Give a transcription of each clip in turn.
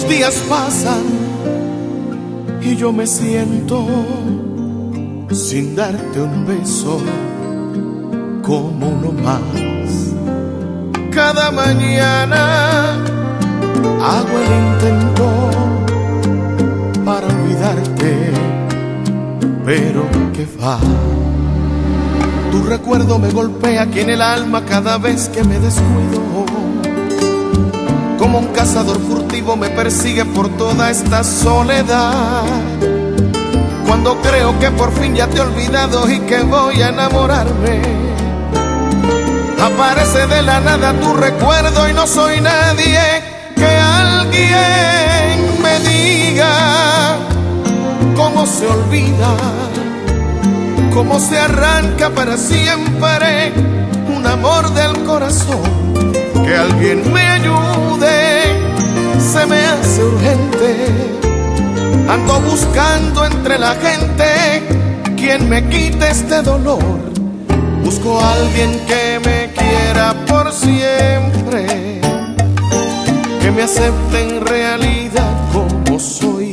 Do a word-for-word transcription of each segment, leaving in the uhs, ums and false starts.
Los días pasan y yo me siento sin darte un beso como uno más. Cada mañana hago el intento para olvidarte, pero qué va. Tu recuerdo me golpea aquí en el alma cada vez que me descuido. Como un cazador furtivo me persigue por toda esta soledad. Cuando creo que por fin ya te he olvidado y que voy a enamorarme, aparece de la nada tu recuerdo y no soy nadie. Que alguien me diga cómo se olvida, cómo se arranca para siempre un amor del corazón. Que alguien me ayude, se me hace urgente. Ando buscando entre la gente quien me quite este dolor. Busco a alguien que me quiera por siempre, que me acepte en realidad como soy.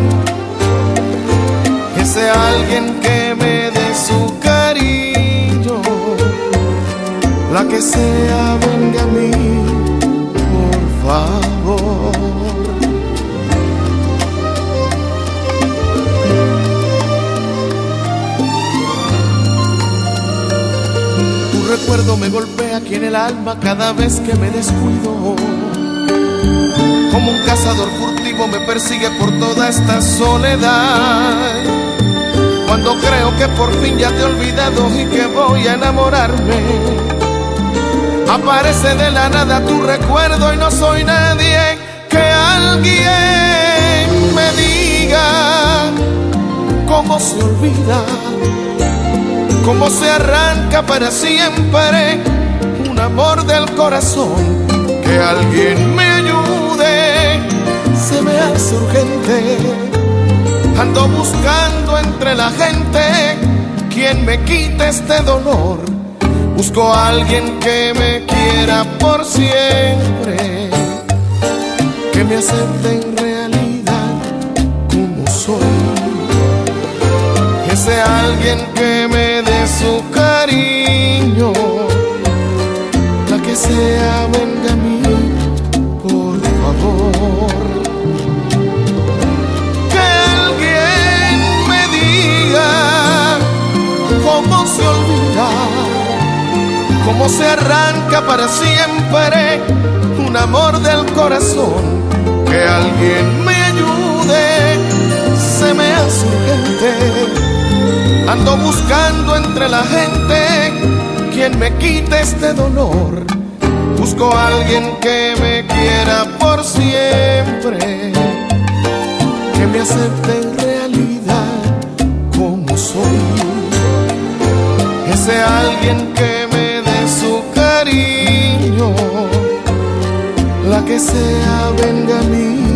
Ese alguien que me dé su cariño, la que sea venga a mí, por favor. Tu recuerdo me golpea aquí en el alma cada vez que me descuido. Como un cazador furtivo me persigue por toda esta soledad. Cuando creo que por fin ya te he olvidado y que voy a enamorarme, aparece de la nada tu recuerdo y no soy nadie. Que alguien me diga cómo se olvida, cómo se arranca para siempre un amor del corazón. Que alguien me ayude, se me hace urgente. Ando buscando entre la gente quien me quite este dolor. Busco a alguien que me quiera por siempre, que me acepte en realidad como soy. Ese alguien que me dé su cariño, la que sea venga a mí, por favor. Que alguien me diga cómo se olvida, cómo se arranca para siempre un amor del corazón. Que alguien me ayude, se me hace urgente. Ando buscando entre la gente quien me quite este dolor. Busco a alguien que me quiera por siempre, que me acepte en realidad como soy. Ese alguien que me dé su cariño, la que sea venga a mí.